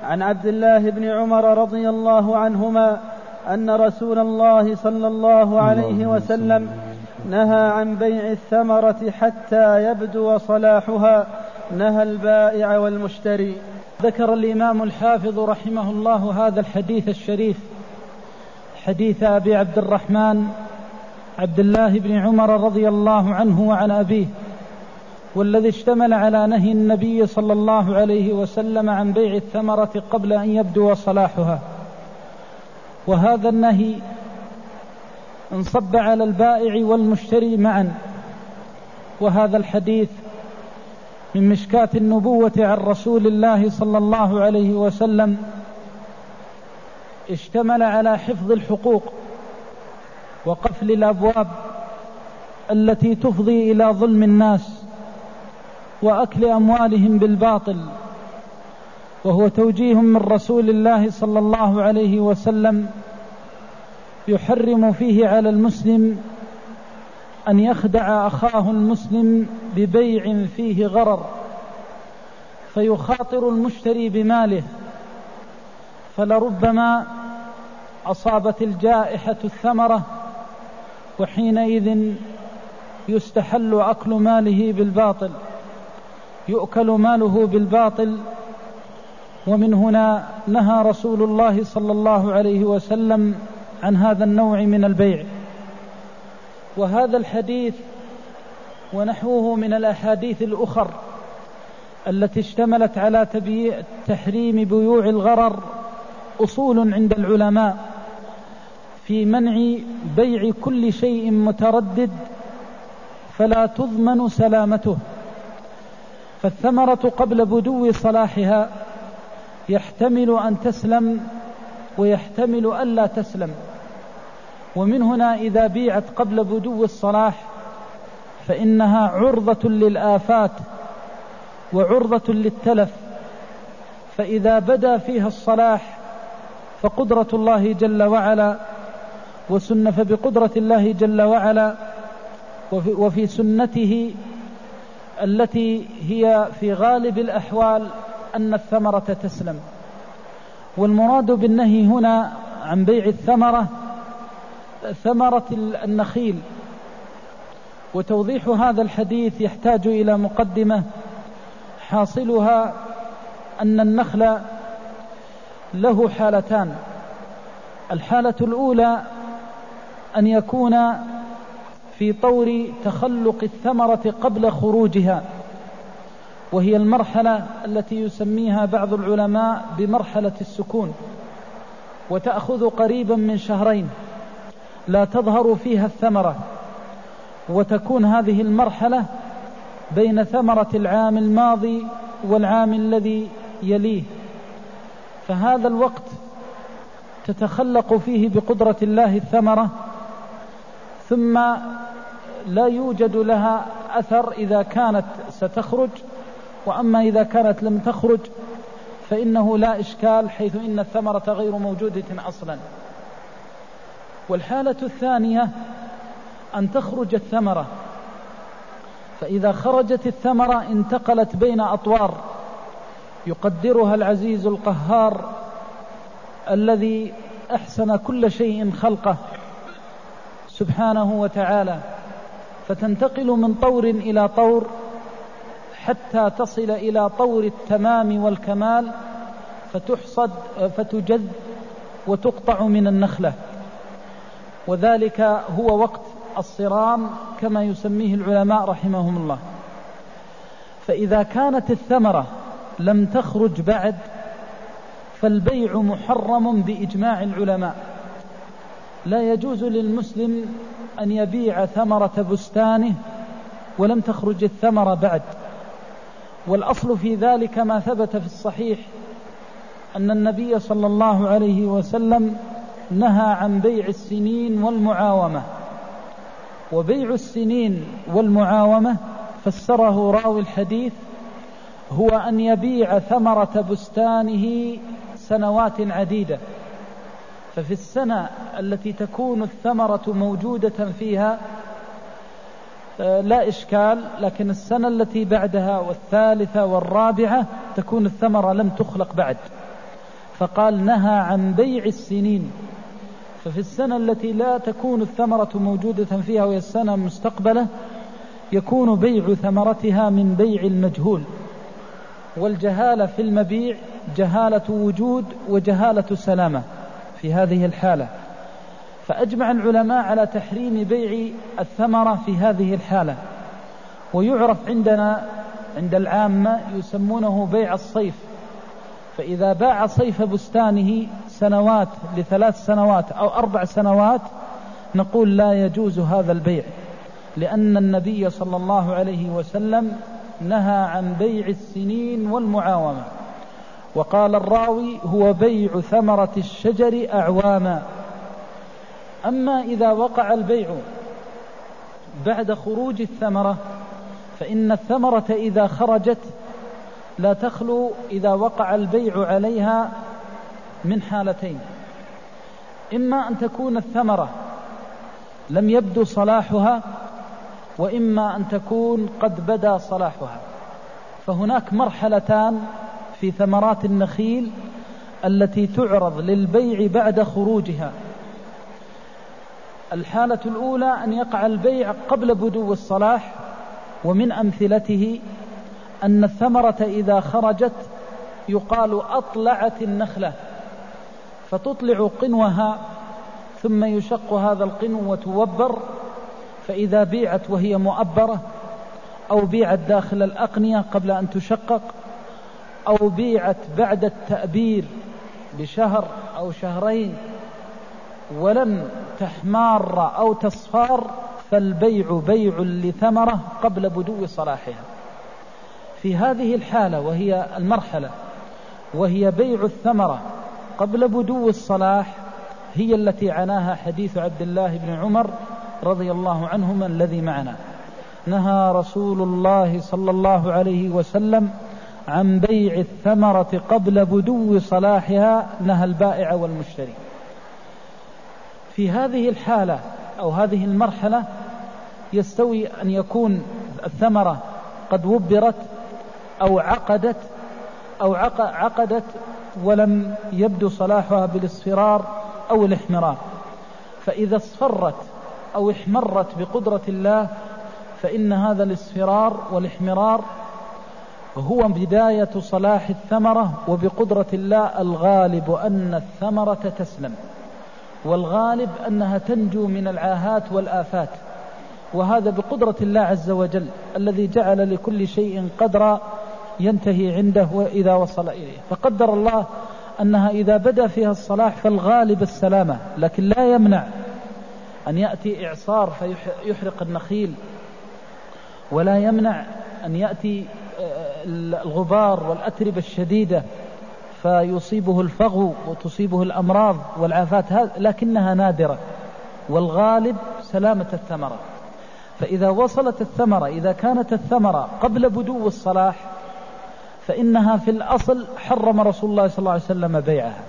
عن عبد الله بن عمر رضي الله عنهما أن رسول الله صلى الله عليه وسلم نهى عن بيع الثمرة حتى يبدو صلاحها، نهى البائع والمشتري. ذكر الإمام الحافظ رحمه الله هذا الحديث الشريف، حديث أبي عبد الرحمن عبد الله بن عمر رضي الله عنه وعن أبيه، والذي اشتمل على نهي النبي صلى الله عليه وسلم عن بيع الثمرة قبل أن يبدو صلاحها. وهذا النهي انصب على البائع والمشتري معا. وهذا الحديث من مشكاة النبوة عن رسول الله صلى الله عليه وسلم، اشتمل على حفظ الحقوق وقفل الأبواب التي تفضي إلى ظلم الناس وأكل أموالهم بالباطل، وهو توجيه من رسول الله صلى الله عليه وسلم يحرم فيه على المسلم أن يخدع أخاه المسلم ببيع فيه غرر فيخاطر المشتري بماله، فلربما أصابت الجائحة الثمرة، وحينئذ يستحل أكل ماله بالباطل، يؤكل ماله بالباطل. ومن هنا نهى رسول الله صلى الله عليه وسلم عن هذا النوع من البيع. وهذا الحديث ونحوه من الأحاديث الأخر التي اشتملت على تحريم بيوع الغرر أصول عند العلماء في منع بيع كل شيء متردد فلا تضمن سلامته. فالثمرة قبل بدو صلاحها يحتمل أن تسلم ويحتمل ألا تسلم، ومن هنا إذا بيعت قبل بدو الصلاح فإنها عرضة للآفات وعرضة للتلف. فإذا بدا فيها الصلاح فقدرة الله جل وعلا فبقدرة الله جل وعلا وفي سنته التي هي في غالب الأحوال أن الثمرة تسلم. والمراد بالنهي هنا عن بيع الثمرة ثمرة النخيل. وتوضيح هذا الحديث يحتاج إلى مقدمة، حاصلها أن النخل له حالتان. الحالة الأولى أن يكون في طور تخلق الثمرة قبل خروجها، وهي المرحلة التي يسميها بعض العلماء بمرحلة السكون، وتأخذ قريبا من شهرين لا تظهر فيها الثمرة، وتكون هذه المرحلة بين ثمرة العام الماضي والعام الذي يليه. فهذا الوقت تتخلق فيه بقدرة الله الثمرة، ثم لا يوجد لها أثر إذا كانت ستخرج، وأما إذا كانت لم تخرج فإنه لا إشكال، حيث إن الثمرة غير موجودة أصلا. والحالة الثانية أن تخرج الثمرة، فإذا خرجت الثمرة انتقلت بين أطوار يقدرها العزيز القهار الذي أحسن كل شيء خلقه سبحانه وتعالى، فتنتقل من طور إلى طور حتى تصل إلى طور التمام والكمال، فتحصد فتجذ وتقطع من النخلة. وذلك هو وقت الصرام كما يسميه العلماء رحمهم الله. فإذا كانت الثمرة لم تخرج بعد فالبيع محرم بإجماع العلماء. لا يجوز للمسلم أن يبيع ثمرة بستانه ولم تخرج الثمرة بعد. والأصل في ذلك ما ثبت في الصحيح أن النبي صلى الله عليه وسلم نهى عن بيع السنين والمعاومة. وبيع السنين والمعاومة فسره راوي الحديث هو أن يبيع ثمرة بستانه سنوات عديدة، ففي السنة التي تكون الثمرة موجودة فيها لا إشكال، لكن السنة التي بعدها والثالثة والرابعة تكون الثمرة لم تخلق بعد، فقال نهى عن بيع السنين. ففي السنة التي لا تكون الثمرة موجودة فيها وهي السنة المستقبلة يكون بيع ثمرتها من بيع المجهول. والجهالة في المبيع جهالة وجود وجهالة سلامة في هذه الحالة. فأجمع العلماء على تحريم بيع الثمرة في هذه الحالة. ويعرف عندنا عند العامة يسمونه بيع الصيف. فإذا باع صيف بستانه سنوات ل3 سنوات أو 4 سنوات نقول لا يجوز هذا البيع، لأن النبي صلى الله عليه وسلم نهى عن بيع السنين والمعاومة. وقال الراوي هو بيع ثمرة الشجر أعواما. أما إذا وقع البيع بعد خروج الثمرة فإن الثمرة إذا خرجت لا تخلو إذا وقع البيع عليها من حالتين: إما أن تكون الثمرة لم يبدو صلاحها، وإما أن تكون قد بدا صلاحها. فهناك مرحلتان في ثمرات النخيل التي تعرض للبيع بعد خروجها. الحالة الأولى أن يقع البيع قبل بدو الصلاح، ومن أمثلته أن الثمرة إذا خرجت يقال أطلعت النخلة، فتطلع قنوها ثم يشق هذا القنو وتوبر، فإذا بيعت وهي مؤبرة أو بيعت داخل الأقنية قبل أن تشقق أو بيعت بعد التأبير بشهر أو شهرين ولم تحمار أو تصفار، فالبيع بيع لثمرة قبل بدو صلاحها. في هذه الحالة وهي المرحلة وهي بيع الثمرة قبل بدو الصلاح هي التي عناها حديث عبد الله بن عمر رضي الله عنهما الذي معنا: نهى رسول الله صلى الله عليه وسلم عن بيع الثمرة قبل بدو صلاحها، نهى البائع والمشتري. في هذه الحالة أو هذه المرحلة يستوي أن يكون الثمرة قد وبرت أو عقدت ولم يبدو صلاحها بالاصفرار أو الاحمرار. فإذا اصفرت أو احمرت بقدرة الله فإن هذا الاصفرار والاحمرار هو بداية صلاح الثمرة، وبقدرة الله الغالب أن الثمرة تسلم، والغالب أنها تنجو من العاهات والآفات، وهذا بقدرة الله عز وجل الذي جعل لكل شيء قدرا ينتهي عنده وإذا وصل إليه. فقدر الله أنها إذا بدأ فيها الصلاح فالغالب السلامة، لكن لا يمنع أن يأتي إعصار فيحرق النخيل، ولا يمنع أن يأتي الغبار والأتربة الشديدة فيصيبه الفغو وتصيبه الأمراض والعافات، لكنها نادرة، والغالب سلامة الثمرة. فإذا وصلت الثمرة، إذا كانت الثمرة قبل بدو الصلاح فإنها في الأصل حرم رسول الله صلى الله عليه وسلم بيعها.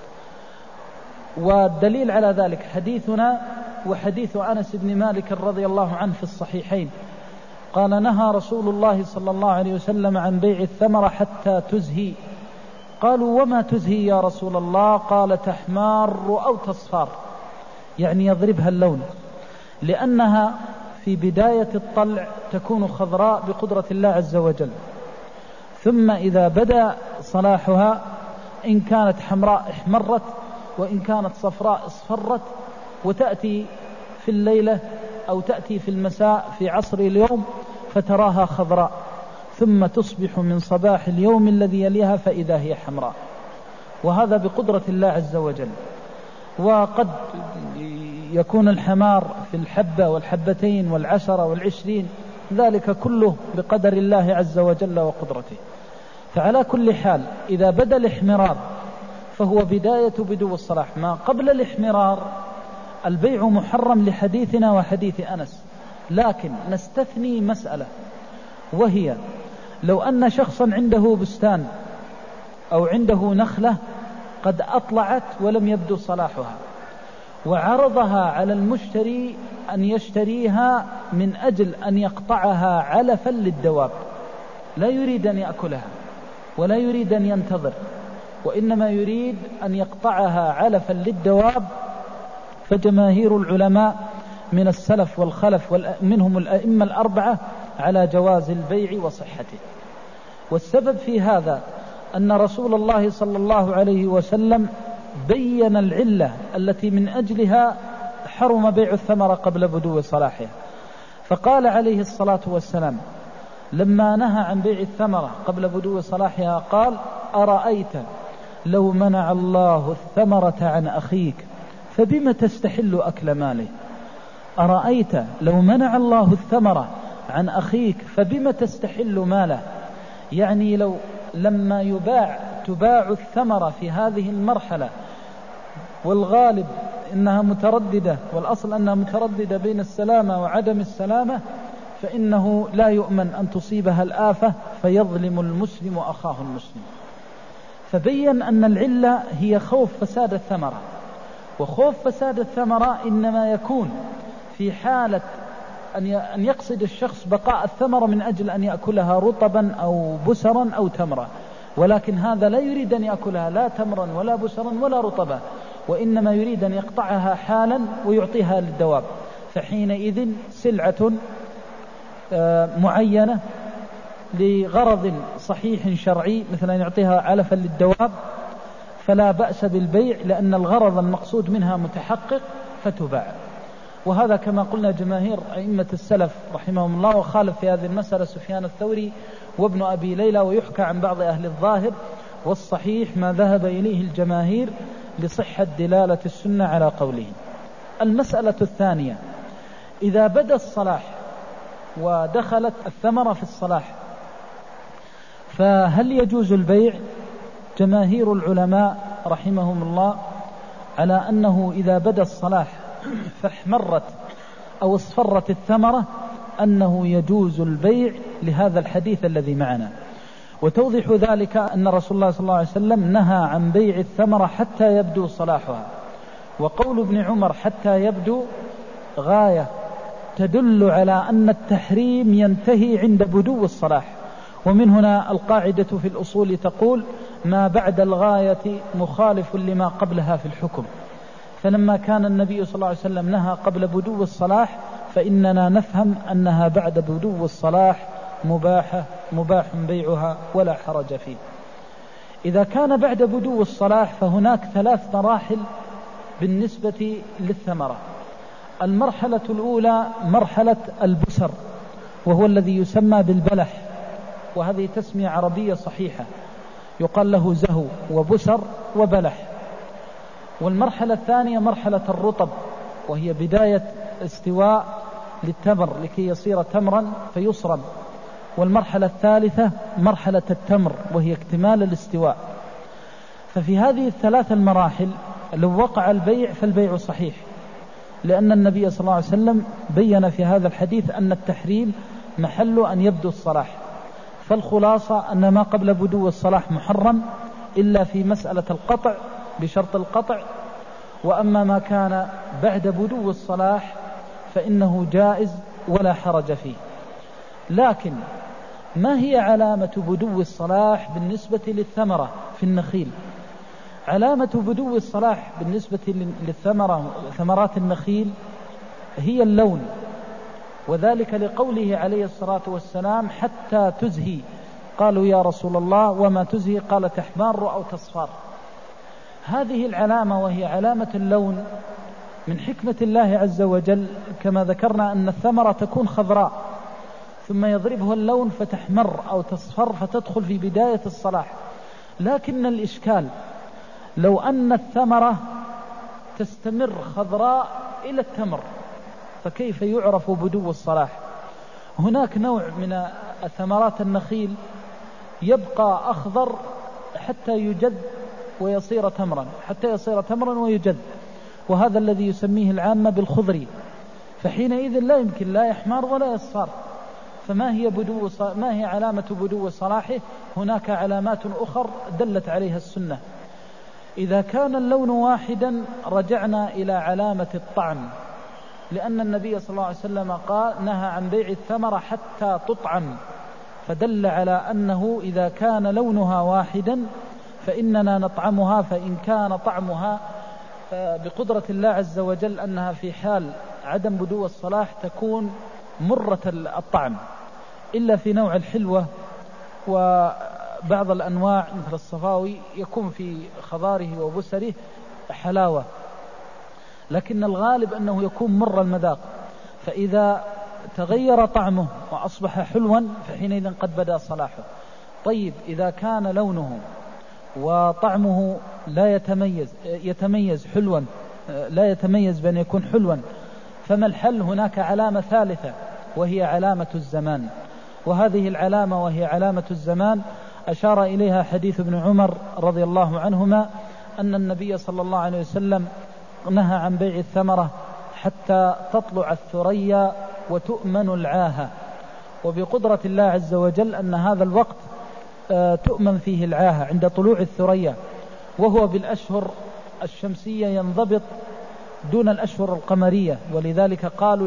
والدليل على ذلك حديثنا وحديث أنس بن مالك رضي الله عنه في الصحيحين، قال: نهى رسول الله صلى الله عليه وسلم عن بيع الثمرة حتى تزهي. قالوا: وما تزهي يا رسول الله؟ قال: تحمار أو تصفار، يعني يضربها اللون، لأنها في بداية الطلع تكون خضراء بقدرة الله عز وجل، ثم إذا بدأ صلاحها إن كانت حمراء احمرت، وإن كانت صفراء اصفرت، وتأتي في الليلة أو تأتي في المساء في عصر اليوم فتراها خضراء، ثم تصبح من صباح اليوم الذي يليها فإذا هي حمراء، وهذا بقدرة الله عز وجل. وقد يكون الحمار في الحبة والحبتين والعشرة والعشرين، ذلك كله بقدر الله عز وجل وقدرته. فعلى كل حال إذا بدأ الاحمرار فهو بداية بدو الصلاح. ما قبل الاحمرار البيع محرم لحديثنا وحديث أنس، لكن نستثني مسألة، وهي لو أن شخصا عنده بستان أو عنده نخلة قد أطلعت ولم يبدو صلاحها، وعرضها على المشتري أن يشتريها من أجل أن يقطعها علفا للدواب، لا يريد أن يأكلها ولا يريد أن ينتظر، وإنما يريد أن يقطعها علفا للدواب، فجماهير العلماء من السلف والخلف منهم الأئمة الأربعة على جواز البيع وصحته. والسبب في هذا أن رسول الله صلى الله عليه وسلم بين العلة التي من أجلها حرم بيع الثمرة قبل بدو صلاحها، فقال عليه الصلاة والسلام لما نهى عن بيع الثمرة قبل بدو صلاحها قال: أرأيت لو منع الله الثمرة عن أخيك فبم تستحل أكل ماله. أرأيت لو منع الله الثمرة عن أخيك فبم تستحل ماله، يعني لو لما تباع الثمرة في هذه المرحلة، والغالب إنها مترددة، والأصل أنها مترددة بين السلامة وعدم السلامة، فإنه لا يؤمن أن تصيبها الآفة فيظلم المسلم أخاه المسلم. فبين أن العلة هي خوف فساد الثمرة، وخوف فساد الثمرة إنما يكون في حالة أن يقصد الشخص بقاء الثمرة من أجل أن يأكلها رطبا أو بسرا أو تمرا، ولكن هذا لا يريد أن يأكلها لا تمرا ولا بسرا ولا رطبا، وإنما يريد أن يقطعها حالا ويعطيها للدواب، فحينئذ سلعة معينة لغرض صحيح شرعي مثل أن يعطيها علفا للدواب فلا بأس بالبيع، لأن الغرض المقصود منها متحقق فتباع. وهذا كما قلنا جماهير أئمة السلف رحمهم الله، وخالف في هذه المسألة سفيان الثوري وابن أبي ليلى، ويحكى عن بعض أهل الظاهر، والصحيح ما ذهب إليه الجماهير لصحة دلالة السنة على قوله. المسألة الثانية: إذا بدا الصلاح ودخلت الثمرة في الصلاح فهل يجوز البيع؟ جماهير العلماء رحمهم الله على أنه إذا بدا الصلاح فاحمرت أو اصفرت الثمرة أنه يجوز البيع لهذا الحديث الذي معنا. وتوضح ذلك أن رسول الله صلى الله عليه وسلم نهى عن بيع الثمرة حتى يبدو صلاحها، وقول ابن عمر حتى يبدو غاية تدل على أن التحريم ينتهي عند بدو الصلاح. ومن هنا القاعدة في الأصول تقول: ما بعد الغاية مخالف لما قبلها في الحكم. فلما كان النبي صلى الله عليه وسلم نهى قبل بدو الصلاح فإننا نفهم أنها بعد بدو الصلاح مباح بيعها ولا حرج فيه. إذا كان بعد بدو الصلاح فهناك 3 مراحل بالنسبة للثمرة. المرحلة الأولى مرحلة البسر، وهو الذي يسمى بالبلح، وهذه تسمية عربية صحيحة، يقال له زهو وبسر وبلح. والمرحلة الثانية مرحلة الرطب، وهي بداية استواء للتمر لكي يصير تمرا فيصرم. والمرحلة الثالثة مرحلة التمر، وهي اكتمال الاستواء. ففي هذه ال3 المراحل لو وقع البيع فالبيع صحيح، لأن النبي صلى الله عليه وسلم بين في هذا الحديث أن التحريم محل أن يبدو الصلاح. فالخلاصة أن ما قبل بدو الصلاح محرم إلا في مسألة القطع بشرط القطع، وأما ما كان بعد بدو الصلاح فإنه جائز ولا حرج فيه. لكن ما هي علامة بدو الصلاح بالنسبة للثمرة في النخيل؟ علامة بدو الصلاح بالنسبة للثمرة ثمرات النخيل هي اللون، وذلك لقوله عليه الصلاة والسلام: حتى تزهي. قالوا: يا رسول الله وما تزهي؟ قال: تحمار أو تصفار. هذه العلامة وهي علامة اللون من حكمة الله عز وجل، كما ذكرنا أن الثمرة تكون خضراء ثم يضربها اللون فتحمر أو تصفر فتدخل في بداية الصلاح. لكن الإشكال لو أن الثمرة تستمر خضراء إلى التمر فكيف يعرف بدو الصلاح؟ هناك نوع من ثمرات النخيل يبقى أخضر حتى يجد ويصير تمرا، حتى يصير تمرا ويجد، وهذا الذي يسميه العامة بالخضري، فحينئذ لا يمكن لا يحمر ولا يصفر. فما هي علامة بدو صلاحه؟ هناك علامات أخر دلت عليها السنة. إذا كان اللون واحدا رجعنا إلى علامة الطعم، لأن النبي صلى الله عليه وسلم قال: نهى عن بيع الثمرة حتى تطعم، فدل على أنه إذا كان لونها واحدا فإننا نطعمها، فإن كان طعمها بقدرة الله عز وجل أنها في حال عدم بدو الصلاح تكون مرة الطعم، إلا في نوع الحلوة وبعض الأنواع مثل الصفاوي يكون في خضاره وبسره حلاوة، لكن الغالب أنه يكون مر المذاق. فإذا تغير طعمه وأصبح حلوا فحينئذ قد بدأ صلاحه. طيب إذا كان لونه وطعمه لا يتميز حلوا، لا يتميز بأن يكون حلوا، فما الحل؟ هناك علامة ثالثة وهي علامة الزمان، وهذه العلامة وهي علامة الزمان أشار إليها حديث ابن عمر رضي الله عنهما أن النبي صلى الله عليه وسلم نهى عن بيع الثمرة حتى تطلع الثريا وتؤمن العاهة، وبقدرة الله عز وجل أن هذا الوقت تؤمن فيه العاهة عند طلوع الثريا، وهو بالأشهر الشمسية ينضبط دون الأشهر القمرية، ولذلك قالوا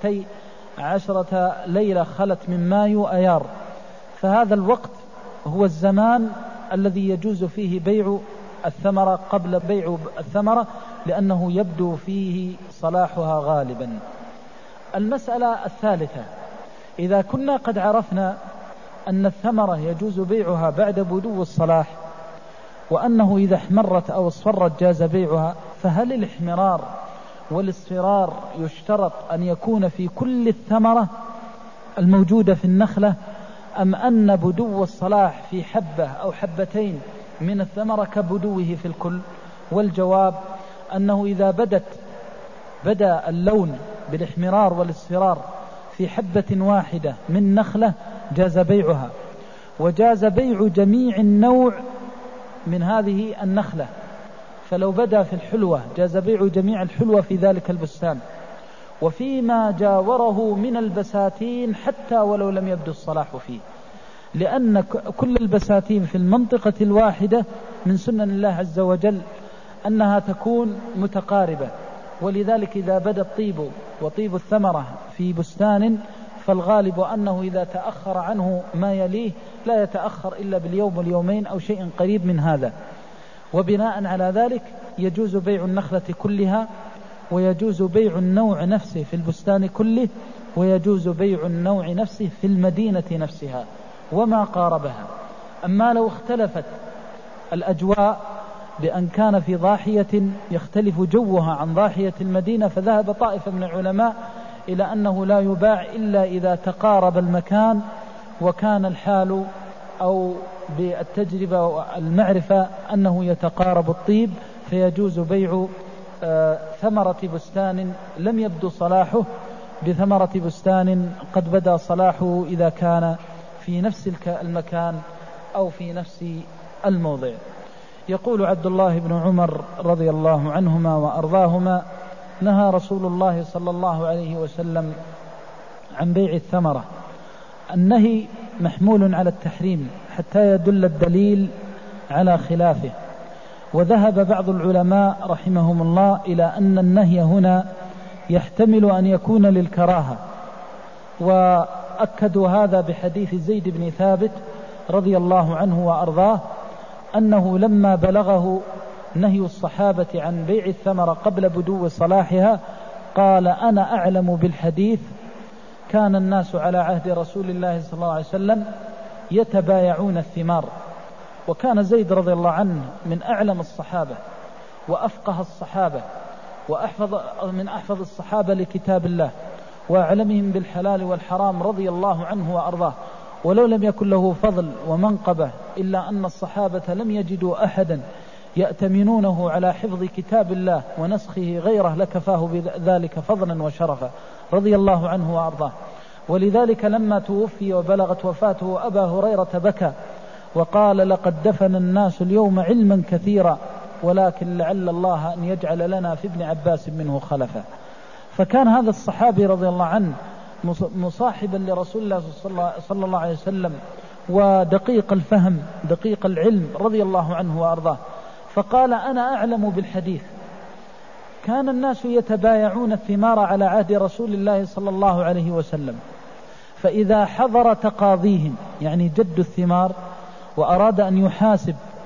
ل12 ليلة خلت من مايو أيار. فهذا الوقت هو الزمان الذي يجوز فيه بيع الثمرة قبل بيع الثمرة، لأنه يبدو فيه صلاحها غالبا. المسألة الثالثة: إذا كنا قد عرفنا أن الثمرة يجوز بيعها بعد بدو الصلاح، وأنه إذا احمرت أو اصفرت جاز بيعها، فهل الاحمرار والاصفرار يشترط أن يكون في كل الثمرة الموجودة في النخلة، أم أن بدو الصلاح في حبة أو حبتين من الثمرة كبدوه في الكل؟ والجواب أنه إذا بدأ اللون بالاحمرار والاصفرار في حبة واحدة من نخلة جاز بيعها، وجاز بيع جميع النوع من هذه النخلة. فلو بدأ في الحلوة جاز بيع جميع الحلوة في ذلك البستان، وفيما جاوره من البساتين حتى ولو لم يبدو الصلاح فيه، لأن كل البساتين في المنطقة الواحدة من سنن الله عز وجل أنها تكون متقاربة، ولذلك إذا بدا الطيب وطيب الثمرة في بستان فالغالب أنه إذا تأخر عنه ما يليه لا يتأخر إلا باليوم واليومين أو شيء قريب من هذا. وبناء على ذلك يجوز بيع النخلة كلها، ويجوز بيع النوع نفسه في البستان كله، ويجوز بيع النوع نفسه في المدينة نفسها وما قاربها. أما لو اختلفت الأجواء بأن كان في ضاحية يختلف جوها عن ضاحية المدينة، فذهب طائفة من العلماء إلى أنه لا يباع إلا إذا تقارب المكان وكان الحال أو بالتجربة والمعرفة أنه يتقارب الطيب، فيجوز بيع ثمرة بستان لم يبدو صلاحه بثمرة بستان قد بدا صلاحه إذا كان في نفس المكان أو في نفس الموضع. يقول عبد الله بن عمر رضي الله عنهما وأرضاهما: نهى رسول الله صلى الله عليه وسلم عن بيع الثمرة. النهي محمول على التحريم حتى يدل الدليل على خلافه، وذهب بعض العلماء رحمهم الله إلى أن النهي هنا يحتمل أن يكون للكراهة، وأكدوا هذا بحديث زيد بن ثابت رضي الله عنه وأرضاه أنه لما بلغه نهي الصحابة عن بيع الثمرة قبل بدو صلاحها قال: أنا أعلم بالحديث، كان الناس على عهد رسول الله صلى الله عليه وسلم يتبايعون الثمار. وكان زيد رضي الله عنه من أعلم الصحابة وأفقه الصحابة من أحفظ الصحابة لكتاب الله وأعلمهم بالحلال والحرام رضي الله عنه وأرضاه، ولو لم يكن له فضل ومنقبة إلا أن الصحابة لم يجدوا أحدا يأتمنونه على حفظ كتاب الله ونسخه غيره لكفاه بذلك فضلا وشرفا رضي الله عنه وأرضاه. ولذلك لما توفي وبلغت وفاته أبا هريرة بكى وقال: لقد دفن الناس اليوم علما كثيرا، ولكن لعل الله أن يجعل لنا في ابن عباس منه خلفا. فكان هذا الصحابي رضي الله عنه مصاحبا لرسول الله صلى الله عليه وسلم، ودقيق الفهم دقيق العلم رضي الله عنه وأرضاه، فقال: أنا أعلم بالحديث، كان الناس يتبايعون الثمار على عهد رسول الله صلى الله عليه وسلم، فإذا حضر تقاضيهم يعني جد الثمار وأراد أن يحاسب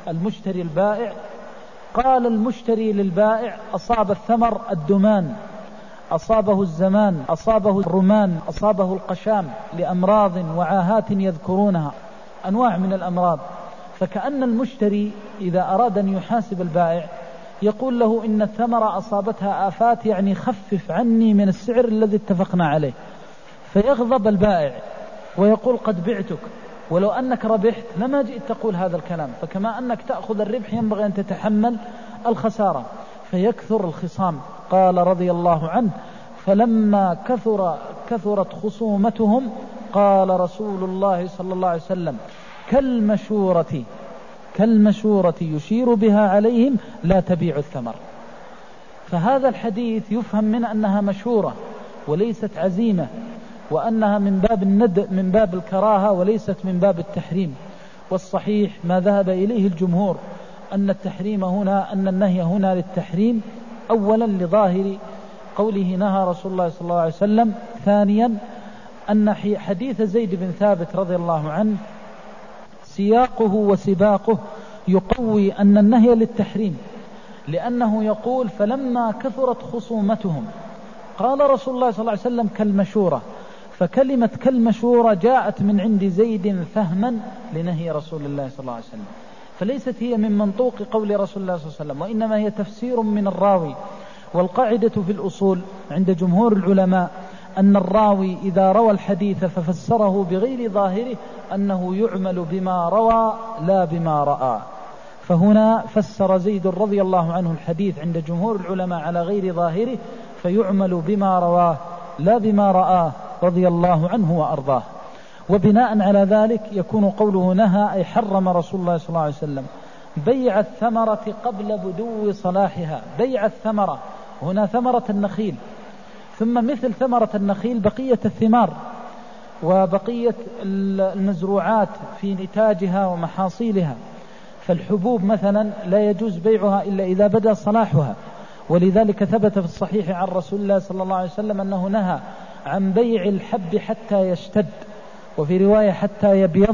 المشتري البائع. قال المشتري للبائع: أصاب الثمر الدمان، أصابه الزمان، أصابه الرمان، أصابه القشام، لأمراض وعاهات يذكرونها، أنواع من الأمراض. فكأن المشتري إذا أراد أن يحاسب البائع يقول له: إن الثمرة أصابتها آفات، يعني خفف عني من السعر الذي اتفقنا عليه. فيغضب البائع ويقول: قد بعتك، ولو أنك ربحت لما جئت تقول هذا الكلام، فكما أنك تأخذ الربح ينبغي أن تتحمل الخسارة. فيكثر الخصام. قال رضي الله عنه: فلما كثرت خصومتهم قال رسول الله صلى الله عليه وسلم: كالمشورة يشير بها عليهم لا تبيع الثمر. فهذا الحديث يفهم من أنها مشورة وليست عزيمة، وأنها من باب الكراهة وليست من باب التحريم. والصحيح ما ذهب إليه الجمهور أن النهي هنا للتحريم، أولا لظاهر قوله نهى رسول الله صلى الله عليه وسلم، ثانيا أن حديث زيد بن ثابت رضي الله عنه سياقه وسباقه يقوي أن النهي للتحريم، لأنه يقول: فلما كثرت خصومتهم قال رسول الله صلى الله عليه وسلم: كالمشورة. فكلمة كالمشورة جاءت من عند زيد فهما لنهي رسول الله صلى الله عليه وسلم، فليست هي من منطوق قول رسول الله صلى الله عليه وسلم، وإنما هي تفسير من الراوي. والقاعدة في الأصول عند جمهور العلماء أن الراوي إذا روى الحديث ففسره بغير ظاهره أنه يعمل بما روى لا بما رأى. فهنا فسر زيد رضي الله عنه الحديث عند جمهور العلماء على غير ظاهره، فيعمل بما رواه لا بما رآه رضي الله عنه وأرضاه. وبناء على ذلك يكون قوله نهى أي حرم رسول الله صلى الله عليه وسلم بيع الثمرة قبل بدو صلاحها. بيع الثمرة هنا ثمرة النخيل، ثم مثل ثمرة النخيل بقية الثمار وبقية المزروعات في نتاجها ومحاصيلها. فالحبوب مثلا لا يجوز بيعها إلا إذا بدأ صلاحها، ولذلك ثبت في الصحيح عن رسول الله صلى الله عليه وسلم أنه نهى عن بيع الحب حتى يشتد، وفي رواية حتى يبيض،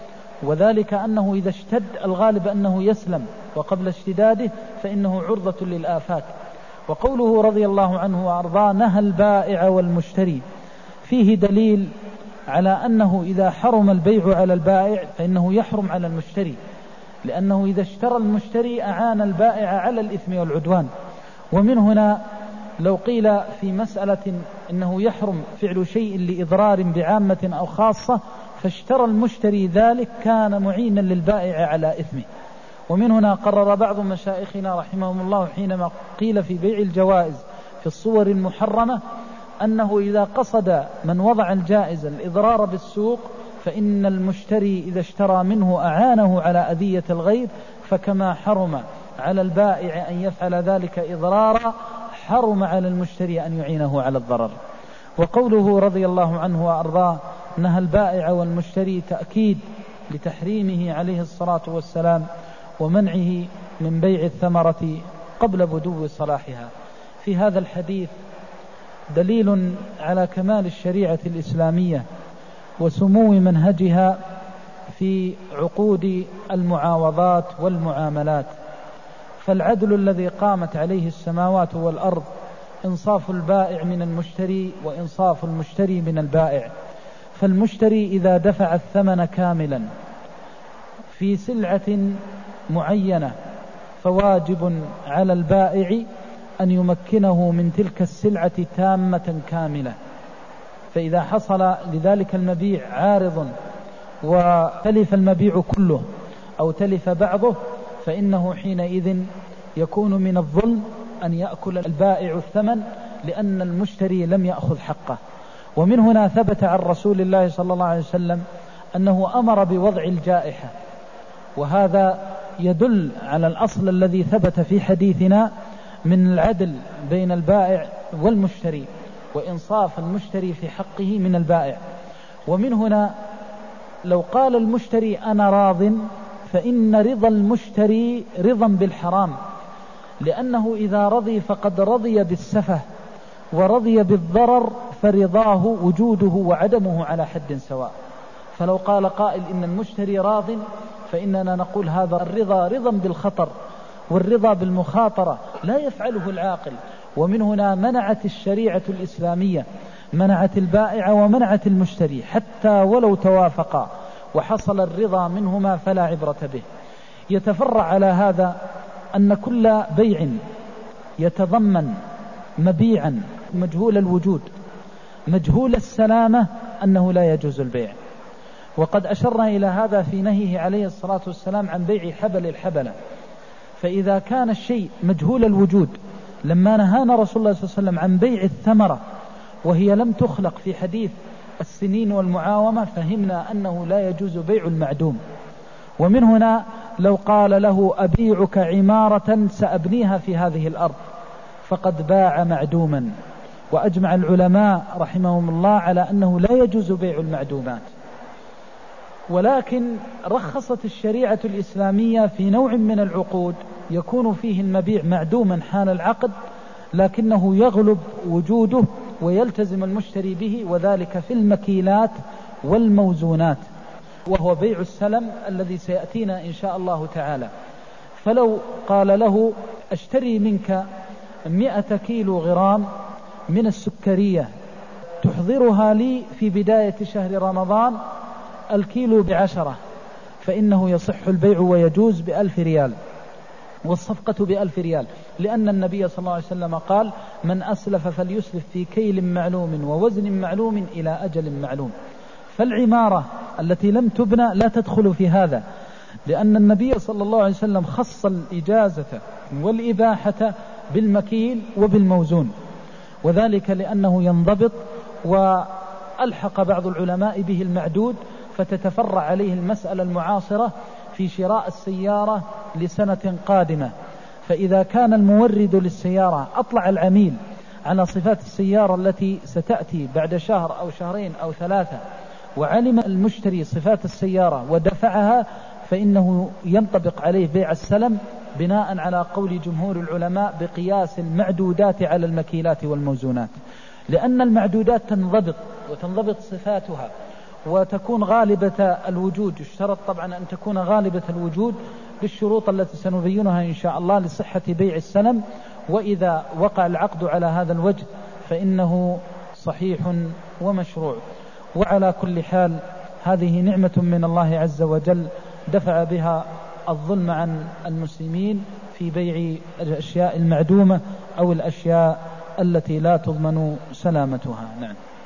وذلك أنه إذا اشتد الغالب أنه يسلم، وقبل اشتداده فإنه عرضة للآفات. وقوله رضي الله عنه وأرضاه نهى البائع والمشتري فيه دليل على أنه إذا حرم البيع على البائع فإنه يحرم على المشتري، لأنه إذا اشترى المشتري أعان البائع على الإثم والعدوان. ومن هنا لو قيل في مسألة إنه يحرم فعل شيء لإضرار بعامة أو خاصة فاشترى المشتري ذلك كان معينا للبائع على إثمه. ومن هنا قرر بعض مشايخنا رحمهم الله حينما قيل في بيع الجوائز في الصور المحرمة أنه إذا قصد من وضع الجائزة الإضرار بالسوق فإن المشتري إذا اشترى منه أعانه على أذية الغير، فكما حرم على البائع أن يفعل ذلك إضرارا حرم على المشتري أن يعينه على الضرر. وقوله رضي الله عنه وأرضاه نهى البائع والمشتري تأكيد لتحريمه عليه الصلاة والسلام ومنعه من بيع الثمرة قبل بدو صلاحها. في هذا الحديث دليل على كمال الشريعة الإسلامية وسمو منهجها في عقود المعاوضات والمعاملات. فالعدل الذي قامت عليه السماوات والأرض إنصاف البائع من المشتري وإنصاف المشتري من البائع. فالمشتري إذا دفع الثمن كاملا في سلعة معينة فواجب على البائع أن يمكنه من تلك السلعة تامة كاملة. فإذا حصل لذلك المبيع عارض وتلف المبيع كله أو تلف بعضه فإنه حينئذ يكون من الظلم أن يأكل البائع الثمن لأن المشتري لم يأخذ حقه. ومن هنا ثبت عن رسول الله صلى الله عليه وسلم أنه أمر بوضع الجائحة، وهذا يدل على الأصل الذي ثبت في حديثنا من العدل بين البائع والمشتري وإنصاف المشتري في حقه من البائع. ومن هنا لو قال المشتري أنا راض فإن رضا المشتري رضا بالحرام، لأنه إذا رضي فقد رضي بالسفه ورضي بالضرر، فرضاه وجوده وعدمه على حد سواء. فلو قال قائل إن المشتري راض فإننا نقول هذا الرضا رضا بالخطر، والرضا بالمخاطرة لا يفعله العاقل. ومن هنا منعت الشريعة الإسلامية، منعت البائع ومنعت المشتري حتى ولو توافقا وحصل الرضا منهما فلا عبرة به. يتفرع على هذا أن كل بيع يتضمن مبيعا مجهول الوجود مجهول السلامة أنه لا يجوز البيع. وقد أشرنا إلى هذا في نهيه عليه الصلاة والسلام عن بيع حبل الحبلة. فإذا كان الشيء مجهول الوجود، لما نهانا رسول الله صلى الله عليه وسلم عن بيع الثمرة وهي لم تخلق في حديث السنين والمعاومة، فهمنا أنه لا يجوز بيع المعدوم. ومن هنا لو قال له أبيعك عمارة سأبنيها في هذه الأرض فقد باع معدوما. وأجمع العلماء رحمهم الله على أنه لا يجوز بيع المعدومات. ولكن رخصت الشريعة الإسلامية في نوع من العقود يكون فيه المبيع معدوما حال العقد لكنه يغلب وجوده ويلتزم المشتري به، وذلك في المكيلات والموزونات، وهو بيع السلم الذي سيأتينا إن شاء الله تعالى. فلو قال له أشتري منك 100 كيلو غرام من السكرية تحضرها لي في بداية شهر رمضان الكيلو ب10، فإنه يصح البيع ويجوز ب1000 ريال، والصفقة ب1000 ريال، لأن النبي صلى الله عليه وسلم قال من أسلف فليسلف في كيل معلوم ووزن معلوم إلى أجل معلوم. فالعمارة التي لم تبنى لا تدخل في هذا، لأن النبي صلى الله عليه وسلم خص الإجازة والإباحة بالمكيل وبالموزون، وذلك لأنه ينضبط. وألحق بعض العلماء به المعدود، فتتفرع عليه المسألة المعاصرة في شراء السيارة لسنة قادمة. فإذا كان المورد للسيارة أطلع العميل على صفات السيارة التي ستأتي بعد شهر أو شهرين أو 3، وعلم المشتري صفات السيارة ودفعها، فإنه ينطبق عليه بيع السلم بناء على قول جمهور العلماء بقياس المعدودات على المكيلات والموزونات، لأن المعدودات تنضبط صفاتها وتكون غالبة الوجود. يشترط طبعا أن تكون غالبة الوجود بالشروط التي سنبينها إن شاء الله لصحة بيع السلم. وإذا وقع العقد على هذا الوجه فإنه صحيح ومشروع. وعلى كل حال هذه نعمة من الله عز وجل دفع بها الظلم عن المسلمين في بيع الأشياء المعدومة أو الأشياء التي لا تضمن سلامتها. نعم.